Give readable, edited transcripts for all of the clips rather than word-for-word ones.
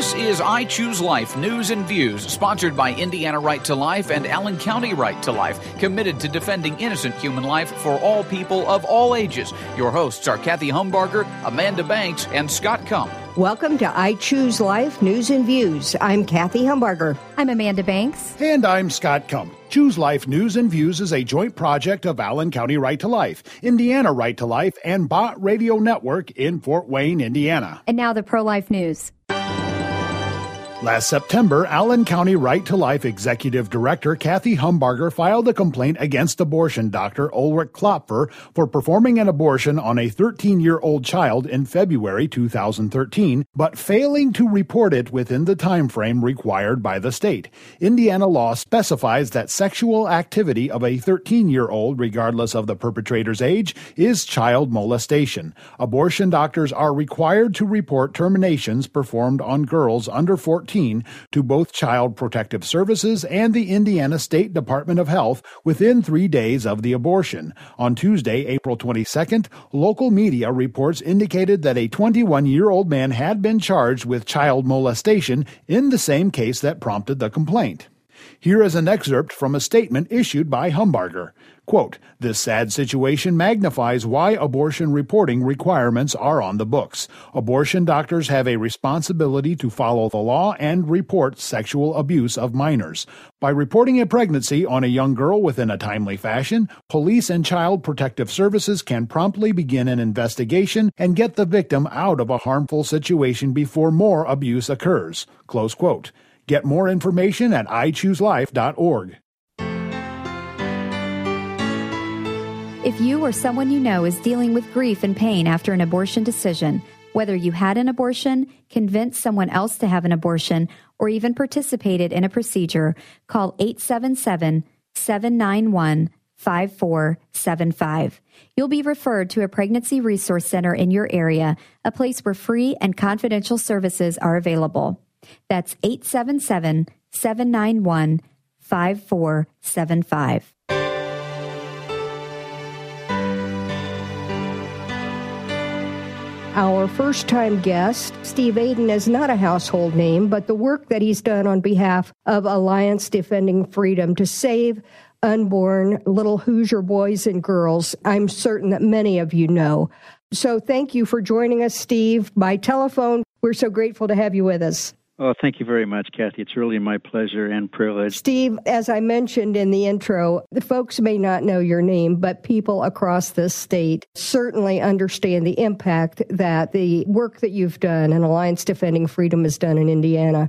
This is I Choose Life News and Views, sponsored by Indiana Right to Life and Allen County Right to Life, committed to defending innocent human life for all people of all ages. Your hosts are Kathy Humbarger, Amanda Banks, and Scott Kump. Welcome to I Choose Life News and Views. I'm Kathy Humbarger. I'm Amanda Banks. And I'm Scott Kump. Choose Life News and Views is a joint project of Allen County Right to Life, Indiana Right to Life, and Bott Radio Network in Fort Wayne, Indiana. And now the pro-life news. Last September, Allen County Right to Life Executive Director Kathy Humbarger filed a complaint against abortion doctor Ulrich Klopfer for performing an abortion on a 13-year-old child in February 2013, but failing to report it within the time frame required by the state. Indiana law specifies that sexual activity of a 13-year-old, regardless of the perpetrator's age, is child molestation. Abortion doctors are required to report terminations performed on girls under 14 to both Child Protective Services and the Indiana State Department of Health within 3 days of the abortion. On Tuesday, April 22nd, local media reports indicated that a 21-year-old man had been charged with child molestation in the same case that prompted the complaint. Here is an excerpt from a statement issued by Humbarger. Quote, "This sad situation magnifies why abortion reporting requirements are on the books. Abortion doctors have a responsibility to follow the law and report sexual abuse of minors. By reporting a pregnancy on a young girl within a timely fashion, police and Child Protective Services can promptly begin an investigation and get the victim out of a harmful situation before more abuse occurs." Close quote. Get more information at ichooselife.org. If you or someone you know is dealing with grief and pain after an abortion decision, whether you had an abortion, convinced someone else to have an abortion, or even participated in a procedure, call 877-791-5475. You'll be referred to a pregnancy resource center in your area, a place where free and confidential services are available. That's 877-791-5475. Our first-time guest, Steve Aden, is not a household name, but the work that he's done on behalf of Alliance Defending Freedom to save unborn little Hoosier boys and girls, I'm certain that many of you know. So thank you for joining us, Steve, by telephone. We're so grateful to have you with us. Oh, thank you very much, Kathy. It's really my pleasure and privilege. Steve, as I mentioned in the intro, the folks may not know your name, but people across this state certainly understand the impact that the work that you've done and Alliance Defending Freedom has done in Indiana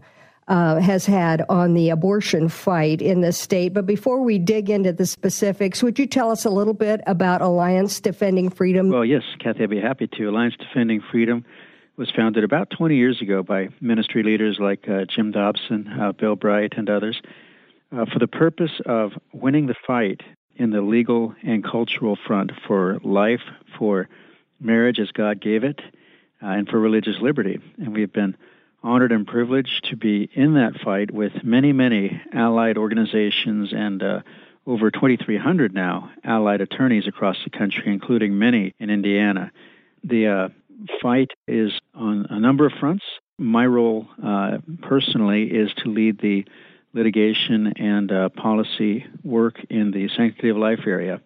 has had on the abortion fight in this state. But before we dig into the specifics, would you tell us a little bit about Alliance Defending Freedom? Well, yes, Kathy, I'd be happy to. Alliance Defending Freedom was founded about 20 years ago by ministry leaders like Jim Dobson, Bill Bright, and others, for the purpose of winning the fight in the legal and cultural front for life, for marriage as God gave it, and for religious liberty. And we've been honored and privileged to be in that fight with many, many allied organizations and over 2,300 now allied attorneys across the country, including many in Indiana. The fight is on a number of fronts. My role personally is to lead the litigation and policy work in the sanctity of life area.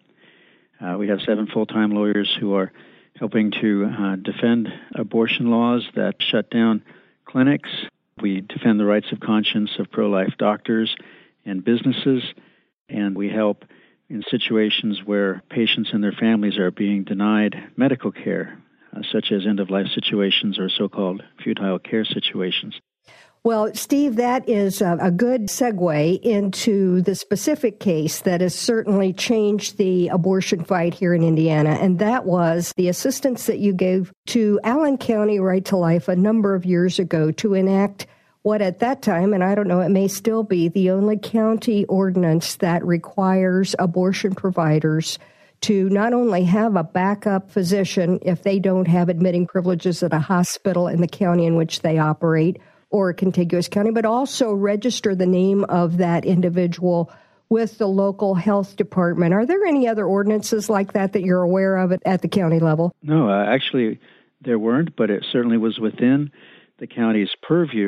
We have 7 full-time lawyers who are helping to defend abortion laws that shut down clinics. We defend the rights of conscience of pro-life doctors and businesses, and we help in situations where patients and their families are being denied medical care, such as end-of-life situations or so-called futile care situations. Well, Steve, that is a good segue into the specific case that has certainly changed the abortion fight here in Indiana, and that was the assistance that you gave to Allen County Right to Life a number of years ago to enact what at that time, and I don't know, it may still be, the only county ordinance that requires abortion providers to not only have a backup physician if they don't have admitting privileges at a hospital in the county in which they operate or a contiguous county, but also register the name of that individual with the local health department. Are there any other ordinances like that that you're aware of at the county level? No, actually there weren't, but it certainly was within the county's purview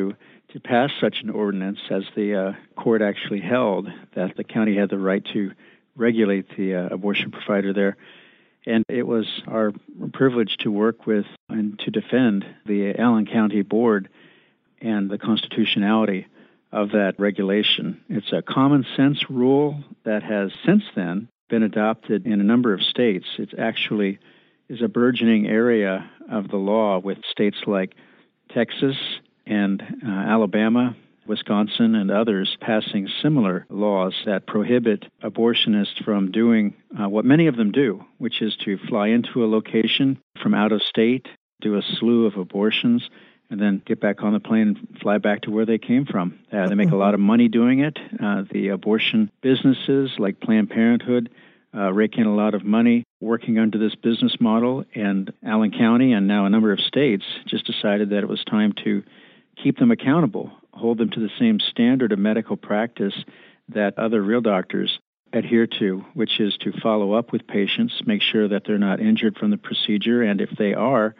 to pass such an ordinance, as the court actually held that the county had the right to regulate the abortion provider there. And it was our privilege to work with and to defend the Allen County Board and the constitutionality of that regulation. It's a common sense rule that has since then been adopted in a number of states. It actually is a burgeoning area of the law, with states like Texas and Alabama, Wisconsin, and others passing similar laws that prohibit abortionists from doing what many of them do, which is to fly into a location from out of state, do a slew of abortions, and then get back on the plane and fly back to where they came from. They make a lot of money doing it. The abortion businesses like Planned Parenthood rake in a lot of money working under this business model, and Allen County and now a number of states just decided that it was time to keep them accountable, hold them to the same standard of medical practice that other real doctors adhere to, which is to follow up with patients, make sure that they're not injured from the procedure, and if they are,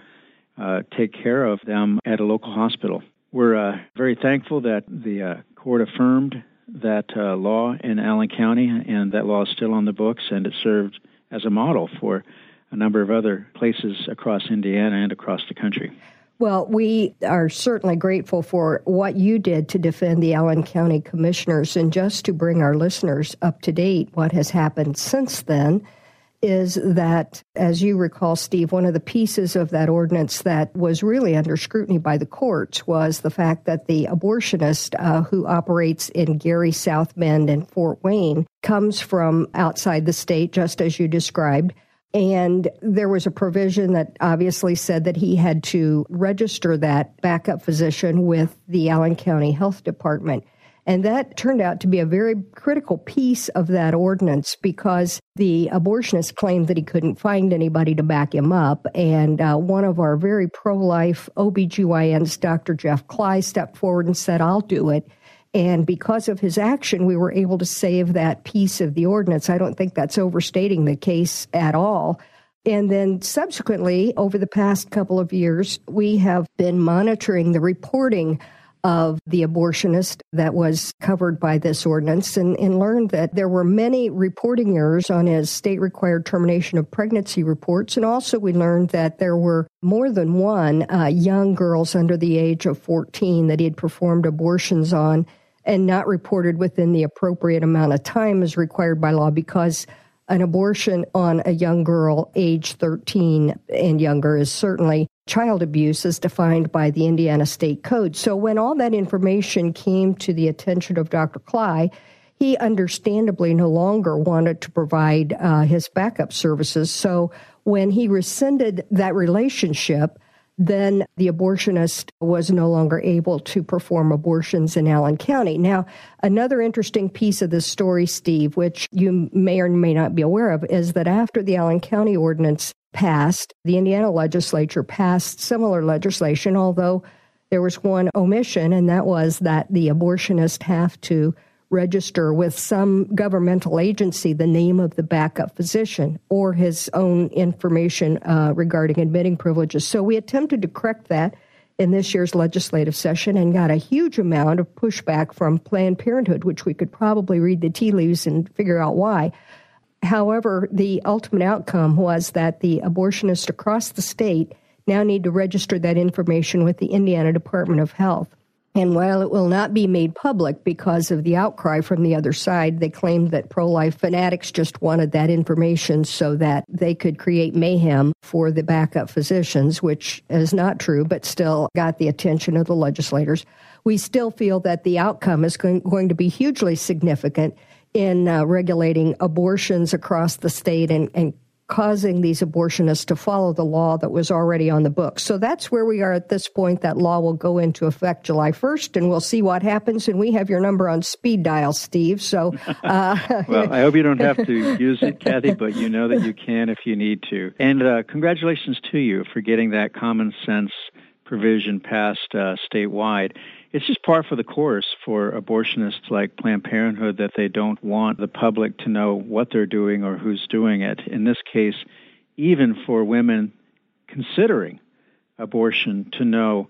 take care of them at a local hospital. We're very thankful that the court affirmed that law in Allen County, and that law is still on the books, and it served as a model for a number of other places across Indiana and across the country. Well, we are certainly grateful for what you did to defend the Allen County commissioners. And just to bring our listeners up to date, what has happened since then is that, as you recall, Steve, one of the pieces of that ordinance that was really under scrutiny by the courts was the fact that the abortionist who operates in Gary, South Bend, and Fort Wayne comes from outside the state, just as you described. And there was a provision that obviously said that he had to register that backup physician with the Allen County Health Department. And that turned out to be a very critical piece of that ordinance, because the abortionist claimed that he couldn't find anybody to back him up. And one of our very pro-life OBGYNs, Dr. Jeff Cly, stepped forward and said, "I'll do it." And because of his action, we were able to save that piece of the ordinance. I don't think that's overstating the case at all. And then subsequently, over the past couple of years, we have been monitoring the reporting of the abortionist that was covered by this ordinance, and learned that there were many reporting errors on his state-required termination of pregnancy reports. And also we learned that there were more than one young girls under the age of 14 that he had performed abortions on and not reported within the appropriate amount of time as required by law, because an abortion on a young girl age 13 and younger is certainly child abuse as defined by the Indiana State Code. So when all that information came to the attention of Dr. Cly, he understandably no longer wanted to provide his backup services. So when he rescinded that relationship, then the abortionist was no longer able to perform abortions in Allen County. Now, another interesting piece of this story, Steve, which you may or may not be aware of, is that after the Allen County ordinance passed, the Indiana legislature passed similar legislation, although there was one omission, and that was that the abortionist have to register with some governmental agency the name of the backup physician or his own information regarding admitting privileges. So we attempted to correct that in this year's legislative session and got a huge amount of pushback from Planned Parenthood, which we could probably read the tea leaves and figure out why. However, the ultimate outcome was that the abortionists across the state now need to register that information with the Indiana Department of Health. And while it will not be made public because of the outcry from the other side, they claimed that pro-life fanatics just wanted that information so that they could create mayhem for the backup physicians, which is not true, but still got the attention of the legislators. We still feel that the outcome is going to be hugely significant in regulating abortions across the state and causing these abortionists to follow the law that was already on the books. So that's where we are at this point. That law will go into effect July 1st, and we'll see what happens. And we have your number on speed dial, Steve. So, well, I hope you don't have to use it, Kathy, but you know that you can if you need to. And congratulations to you for getting that common sense provision passed statewide. It's just par for the course for abortionists like Planned Parenthood that they don't want the public to know what they're doing or who's doing it. In this case, even for women considering abortion to know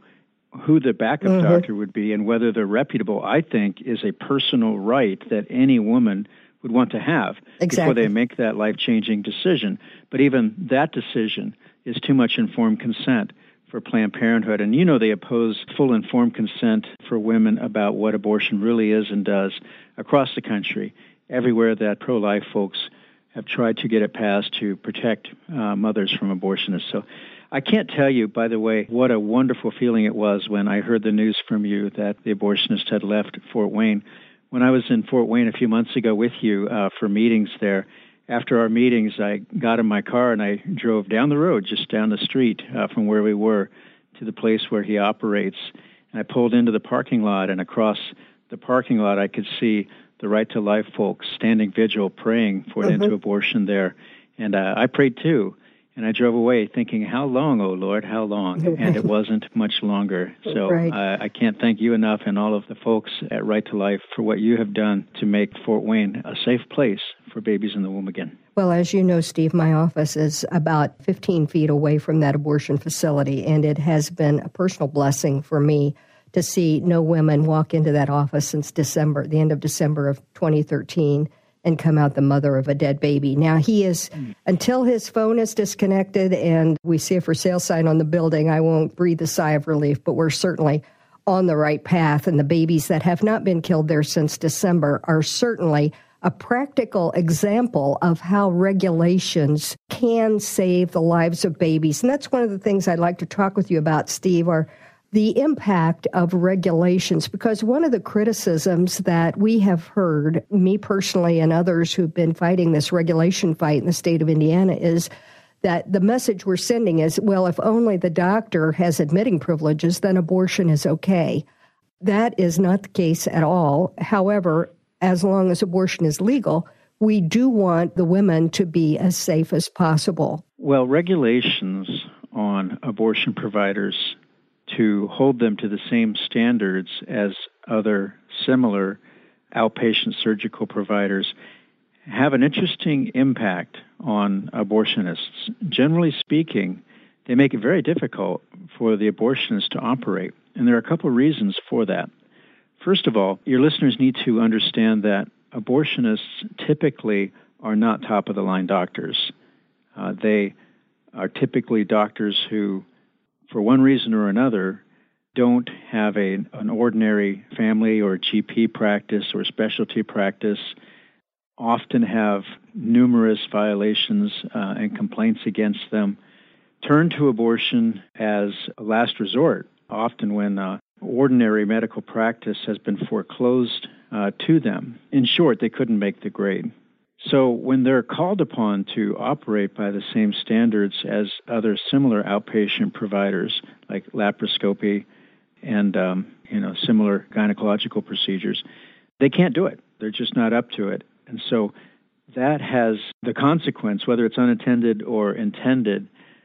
who the backup doctor would be and whether they're reputable, I think, is a personal right that any woman would want to have before they make that life-changing decision. But even that decision is too much informed consent for Planned Parenthood. And they oppose full informed consent for women about what abortion really is and does across the country, everywhere that pro-life folks have tried to get it passed to protect mothers from abortionists. So I can't tell you, by the way, what a wonderful feeling it was when I heard the news from you that the abortionist had left Fort Wayne. When I was in Fort Wayne a few months ago with you for meetings there, after our meetings, I got in my car and I drove down the road, just down the street from where we were to the place where he operates. And I pulled into the parking lot, and across the parking lot I could see the Right to Life folks standing vigil, praying for an end to abortion there. And I prayed too. And I drove away thinking, how long, oh Lord, how long? And it wasn't much longer. So I can't thank you enough and all of the folks at Right to Life for what you have done to make Fort Wayne a safe place for babies in the womb again. Well, as you know, Steve, my office is about 15 feet away from that abortion facility, and it has been a personal blessing for me to see no women walk into that office since December, the end of December of 2013, and come out the mother of a dead baby. Now, he is, until his phone is disconnected and we see a for sale sign on the building, I won't breathe a sigh of relief, but we're certainly on the right path. And the babies that have not been killed there since December are certainly a practical example of how regulations can save the lives of babies. And that's one of the things I'd like to talk with you about, Steve, are the impact of regulations, because one of the criticisms that we have heard, me personally and others who've been fighting this regulation fight in the state of Indiana, is that the message we're sending is, well, if only the doctor has admitting privileges, then abortion is okay. That is not the case at all. However, as long as abortion is legal, we do want the women to be as safe as possible. Well, regulations on abortion providers to hold them to the same standards as other similar outpatient surgical providers have an interesting impact on abortionists. Generally speaking, they make it very difficult for the abortionist to operate, and there are a couple of reasons for that. First of all, your listeners need to understand that abortionists typically are not top-of-the-line doctors. They are typically doctors who, for one reason or another, don't have an ordinary family or GP practice or specialty practice, often have numerous violations and complaints against them, turn to abortion as a last resort, often when ordinary medical practice has been foreclosed to them. In short, they couldn't make the grade. So when they're called upon to operate by the same standards as other similar outpatient providers like laparoscopy and similar gynecological procedures, they can't do it. They're just not up to it. And so that has the consequence, whether it's unintended or intended,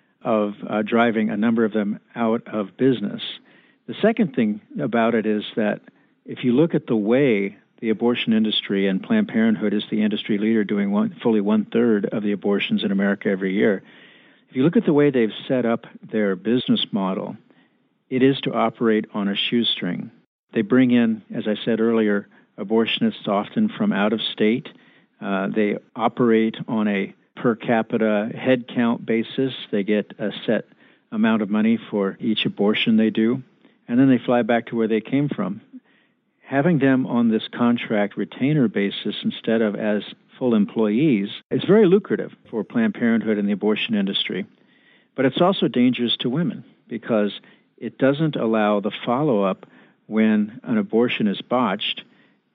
of driving a number of them out of business. The second thing about it is that if you look at the way the abortion industry, and Planned Parenthood is the industry leader doing fully one-third of the abortions in America every year. If you look at the way they've set up their business model, it is to operate on a shoestring. They bring in, as I said earlier, abortionists often from out of state. They operate on a per capita head count basis. They get a set amount of money for each abortion they do, and then they fly back to where they came from. Having them on this contract retainer basis instead of as full employees is very lucrative for Planned Parenthood and the abortion industry. But it's also dangerous to women because it doesn't allow the follow-up when an abortion is botched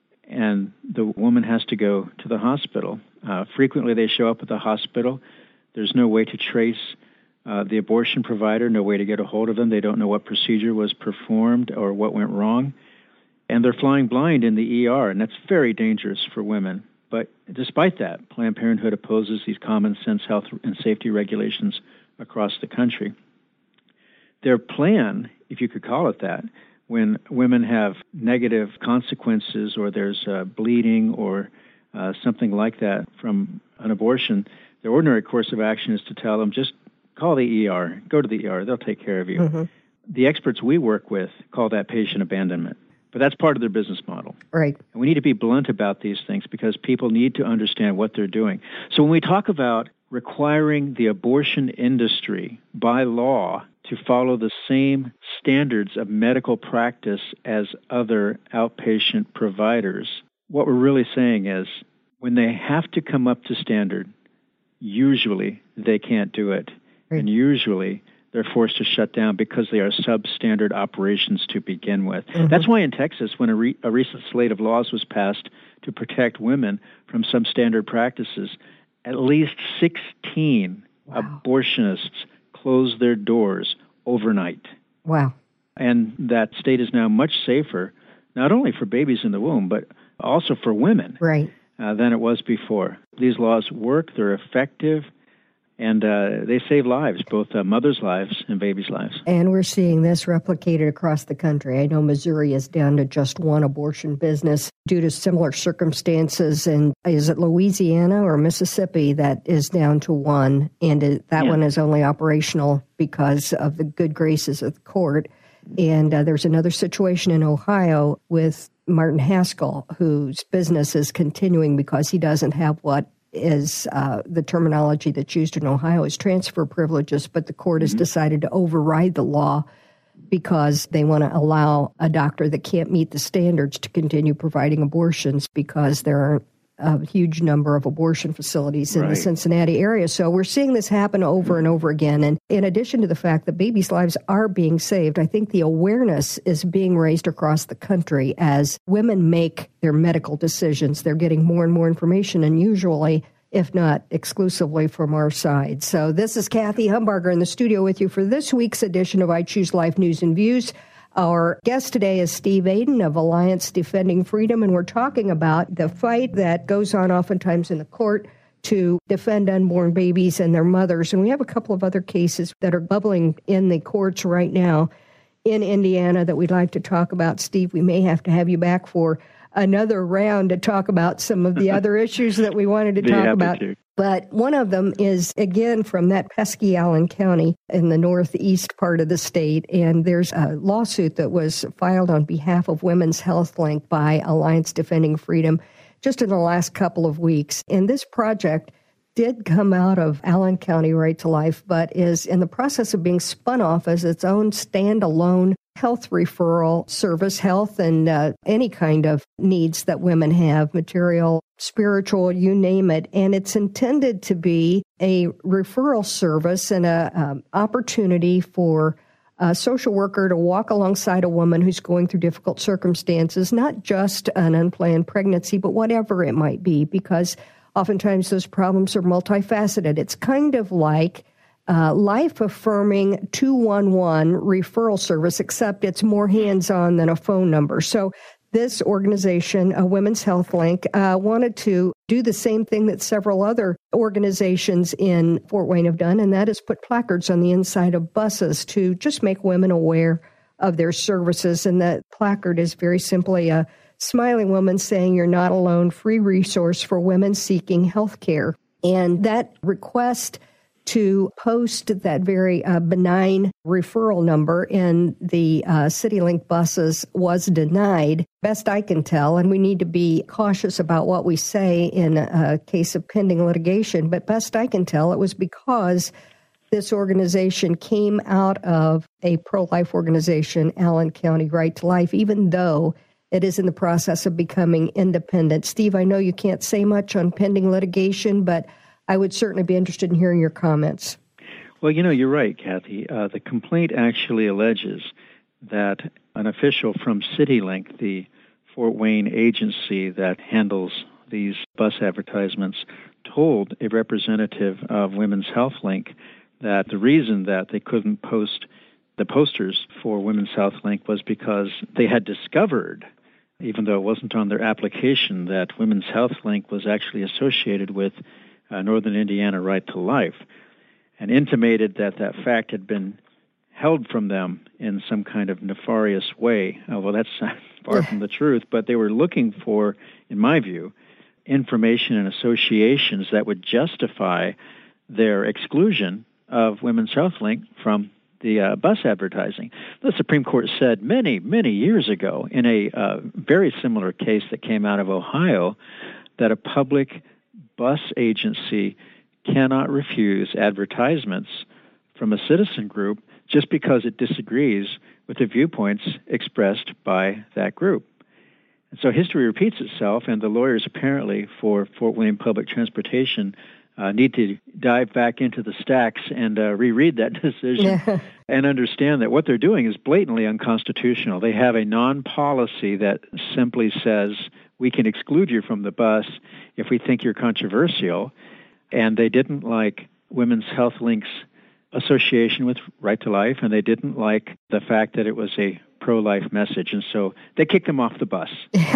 and the woman has to go to the hospital. Frequently they show up at the hospital. There's no way to trace the abortion provider, no way to get a hold of them. They don't know what procedure was performed or what went wrong. And they're flying blind in the ER, and that's very dangerous for women. But despite that, Planned Parenthood opposes these common sense health and safety regulations across the country. Their plan, if you could call it that, when women have negative consequences or there's bleeding or something like that from an abortion, their ordinary course of action is to tell them, just call the ER, go to the ER, they'll take care of you. Mm-hmm. the experts we work with call that patient abandonment. But that's part of their business model. Right. And we need to be blunt about these things because people need to understand what they're doing. So when we talk about requiring the abortion industry by law to follow the same standards of medical practice as other outpatient providers, what we're really saying is when they have to come up to standard, usually they can't do it. Right. And usually they're forced to shut down because they are substandard operations to begin with. Mm-hmm. That's why in Texas, when a recent slate of laws was passed to protect women from substandard practices, at least 16 abortionists closed their doors overnight. Wow. And that state is now much safer, not only for babies in the womb, but also for women than it was before. These laws work, they're effective, and they save lives, both mothers' lives and babies' lives. And we're seeing this replicated across the country. I know Missouri is down to just one abortion business due to similar circumstances. And is it Louisiana or Mississippi that is down to one? And that one is only operational because of the good graces of the court. And there's another situation in Ohio with Martin Haskell, whose business is continuing because he doesn't have what is the terminology that's used in Ohio is transfer privileges, but the court has decided to override the law because they want to allow a doctor that can't meet the standards to continue providing abortions because there aren't a huge number of abortion facilities in the Cincinnati area. So we're seeing this happen over and over again. And in addition to the fact that babies' lives are being saved, I think the awareness is being raised across the country as women make their medical decisions. They're getting more and more information, and usually, if not exclusively, from our side. So this is Kathy Humbarger in the studio with you for this week's edition of I Choose Life News and Views. Our guest today is Steve Aden of Alliance Defending Freedom, and we're talking about the fight that goes on oftentimes in the court to defend unborn babies and their mothers. And we have a couple of other cases that are bubbling in the courts right now in Indiana that we'd like to talk about. Steve, we may have to have you back for another round to talk about some of the other issues that we wanted to talk about. But one of them is, again, from that pesky Allen County in the northeast part of the state. And there's a lawsuit that was filed on behalf of Women's Health Link by Alliance Defending Freedom just in the last couple of weeks. And this project did come out of Allen County Right to Life, but is in the process of being spun off as its own standalone health referral service, health and any kind of needs that women have, material, spiritual, you name it. And it's intended to be a referral service and a opportunity for a social worker to walk alongside a woman who's going through difficult circumstances, not just an unplanned pregnancy, but whatever it might be, because oftentimes those problems are multifaceted. It's kind of like life-affirming 211 referral service, except it's more hands-on than a phone number. So this organization, Women's Health Link, wanted to do the same thing that several other organizations in Fort Wayne have done, and that is put placards on the inside of buses to just make women aware of their services. And that placard is very simply a smiling woman saying, "You're not alone, free resource for women seeking health care." And that request to post that very benign referral number in the CityLink buses was denied, best I can tell, and we need to be cautious about what we say in a case of pending litigation, but best I can tell, it was because this organization came out of a pro-life organization, Allen County Right to Life, even though it is in the process of becoming independent. Steve, I know you can't say much on pending litigation, but I would certainly be interested in hearing your comments. Well, you're right, Kathy. The complaint actually alleges that an official from CityLink, the Fort Wayne agency that handles these bus advertisements, told a representative of Women's Health Link that the reason that they couldn't post the posters for Women's Health Link was because they had discovered, even though it wasn't on their application, that Women's Health Link was actually associated with Northern Indiana Right to Life, and intimated that that fact had been held from them in some kind of nefarious way. Well, that's far from the truth, but they were looking for, in my view, information and associations that would justify their exclusion of Women's Health Link from the bus advertising. The Supreme Court said many, many years ago in a very similar case that came out of Ohio that a public bus agency cannot refuse advertisements from a citizen group just because it disagrees with the viewpoints expressed by that group. And so history repeats itself, and the lawyers apparently for Fort Wayne Public Transportation need to dive back into the stacks and reread that decision and understand that what they're doing is blatantly unconstitutional. They have a non-policy that simply says we can exclude you from the bus if we think you're controversial, and they didn't like Women's Health Link's association with Right to Life, and they didn't like the fact that it was a pro-life message, and so they kicked them off the bus.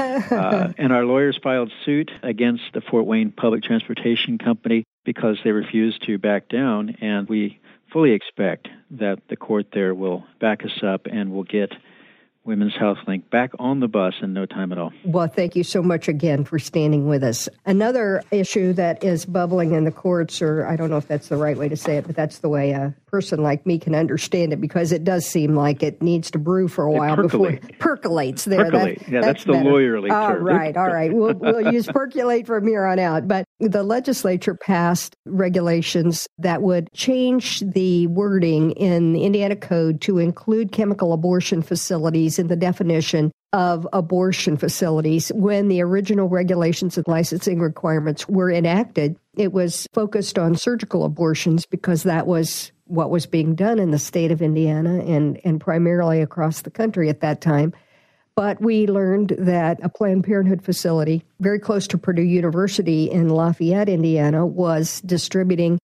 And our lawyers filed suit against the Fort Wayne Public Transportation Company because they refused to back down, and we fully expect that the court there will back us up and will get Women's Health Link back on the bus in no time at all. Well, thank you so much again for standing with us. Another issue that is bubbling in the courts, or I don't know if that's the right way to say it, but that's the way a person like me can understand it, because it does seem like it needs to brew for a while before it percolates there. Percolate. That's the lawyerly term. All right. We'll use percolate from here on out. But the legislature passed regulations that would change the wording in the Indiana Code to include chemical abortion facilities in the definition of abortion facilities. When the original regulations and licensing requirements were enacted, it was focused on surgical abortions because that was what was being done in the state of Indiana and primarily across the country at that time. But we learned that a Planned Parenthood facility very close to Purdue University in Lafayette, Indiana, was distributing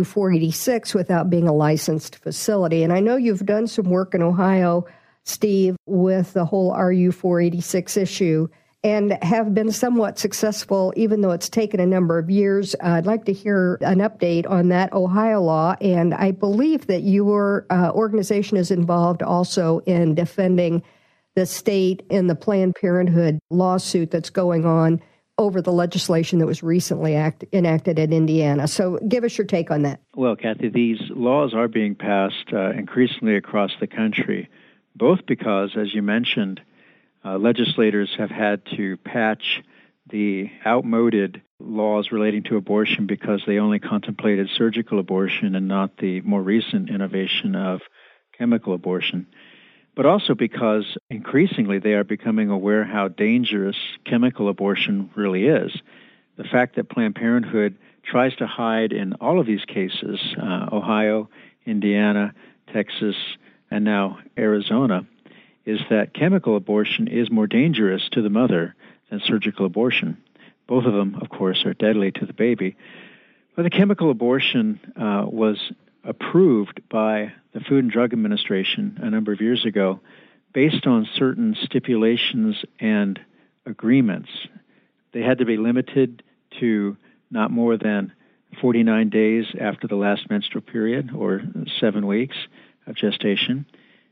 RU-486 without being a licensed facility. And I know you've done some work in Ohio, Steve, with the whole RU-486 issue and have been somewhat successful, even though it's taken a number of years. I'd like to hear an update on that Ohio law, and I believe that your organization is involved also in defending the state in the Planned Parenthood lawsuit that's going on over the legislation that was recently enacted in Indiana. So give us your take on that. Well, Kathy, these laws are being passed increasingly across the country, both because, as you mentioned, legislators have had to patch the outmoded laws relating to abortion because they only contemplated surgical abortion and not the more recent innovation of chemical abortion, but also because increasingly they are becoming aware how dangerous chemical abortion really is. The fact that Planned Parenthood tries to hide in all of these cases, Ohio, Indiana, Texas, and now Arizona, is that chemical abortion is more dangerous to the mother than surgical abortion. Both of them, of course, are deadly to the baby. But the chemical abortion was approved by the Food and Drug Administration a number of years ago based on certain stipulations and agreements. They had to be limited to not more than 49 days after the last menstrual period, or 7 weeks of gestation.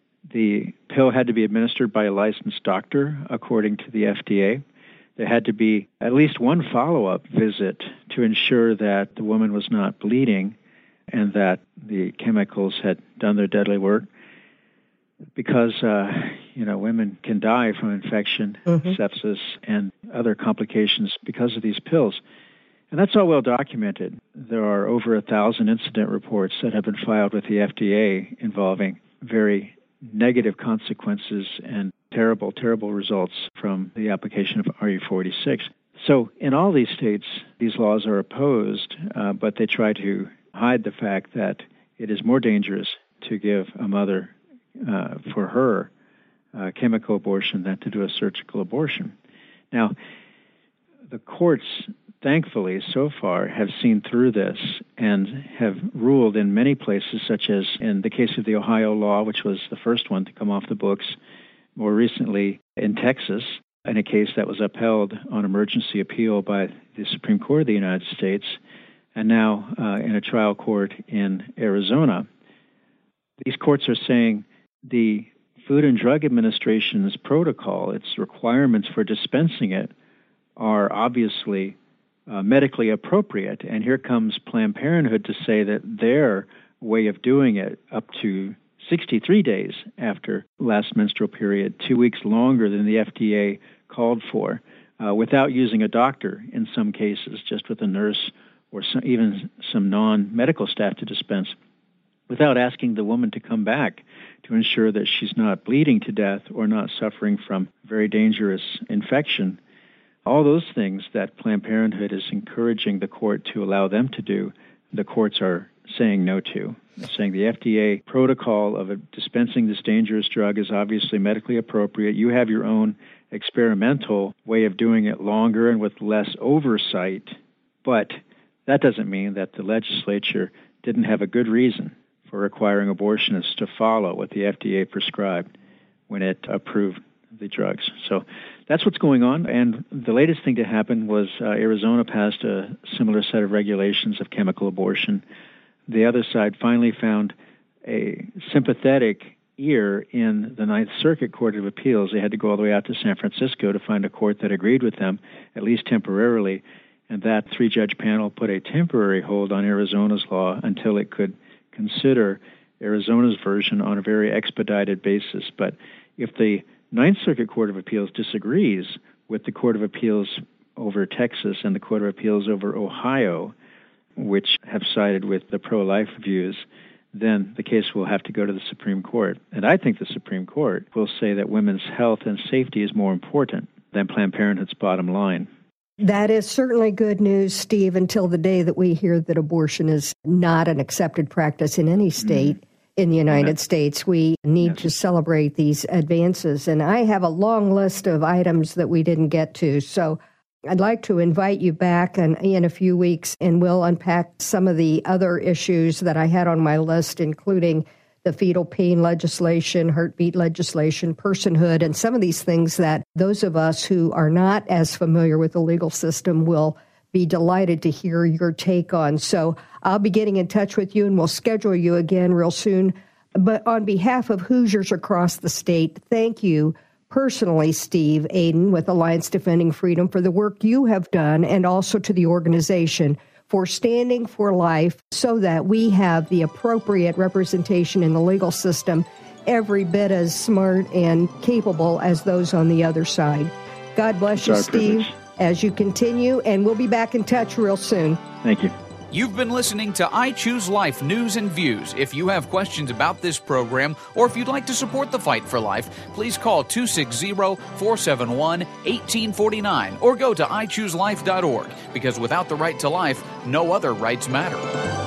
The pill had to be administered by a licensed doctor, according to the FDA. There had to be at least one follow-up visit to ensure that the woman was not bleeding and that the chemicals had done their deadly work. Because, women can die from infection, sepsis, and other complications because of these pills. And that's all well documented. There are over 1,000 incident reports that have been filed with the FDA involving very negative consequences and terrible, terrible results from the application of RU-486. So in all these states, these laws are opposed, but they try to hide the fact that it is more dangerous to give a mother, for her, chemical abortion than to do a surgical abortion. Now, the courts, thankfully, so far have seen through this and have ruled in many places, such as in the case of the Ohio law, which was the first one to come off the books, more recently in Texas, in a case that was upheld on emergency appeal by the Supreme Court of the United States, and now in a trial court in Arizona. These courts are saying the Food and Drug Administration's protocol, its requirements for dispensing it, are obviously medically appropriate. And here comes Planned Parenthood to say that their way of doing it up to 63 days after last menstrual period, 2 weeks longer than the FDA called for, without using a doctor in some cases, just with a nurse or even some non-medical staff to dispense, without asking the woman to come back to ensure that she's not bleeding to death or not suffering from very dangerous infection. All those things that Planned Parenthood is encouraging the court to allow them to do, the courts are saying no to. They're saying the FDA protocol of dispensing this dangerous drug is obviously medically appropriate. You have your own experimental way of doing it longer and with less oversight, but that doesn't mean that the legislature didn't have a good reason for requiring abortionists to follow what the FDA prescribed when it approved the drugs. So that's what's going on. And the latest thing to happen was Arizona passed a similar set of regulations of chemical abortion. The other side finally found a sympathetic ear in the Ninth Circuit Court of Appeals. They had to go all the way out to San Francisco to find a court that agreed with them, at least temporarily. And that three-judge panel put a temporary hold on Arizona's law until it could consider Arizona's version on a very expedited basis. But if the Ninth Circuit Court of Appeals disagrees with the Court of Appeals over Texas and the Court of Appeals over Ohio, which have sided with the pro-life views, then the case will have to go to the Supreme Court. And I think the Supreme Court will say that women's health and safety is more important than Planned Parenthood's bottom line. That is certainly good news, Steve, until the day that we hear that abortion is not an accepted practice in any state in the United States. We need to celebrate these advances. And I have a long list of items that we didn't get to. So I'd like to invite you back in a few weeks, and we'll unpack some of the other issues that I had on my list, including the fetal pain legislation, heartbeat legislation, personhood, and some of these things that those of us who are not as familiar with the legal system will be delighted to hear your take on. So I'll be getting in touch with you, and we'll schedule you again real soon. But on behalf of Hoosiers across the state, thank you personally, Steve Aden with Alliance Defending Freedom, for the work you have done, and also to the organization for standing for life so that we have the appropriate representation in the legal system, every bit as smart and capable as those on the other side. God bless you, Steve, as you continue, and we'll be back in touch real soon. Thank you. You've been listening to I Choose Life News and Views. If you have questions about this program, or if you'd like to support the fight for life, please call 260-471-1849 or go to iChooseLife.org, because without the right to life, no other rights matter.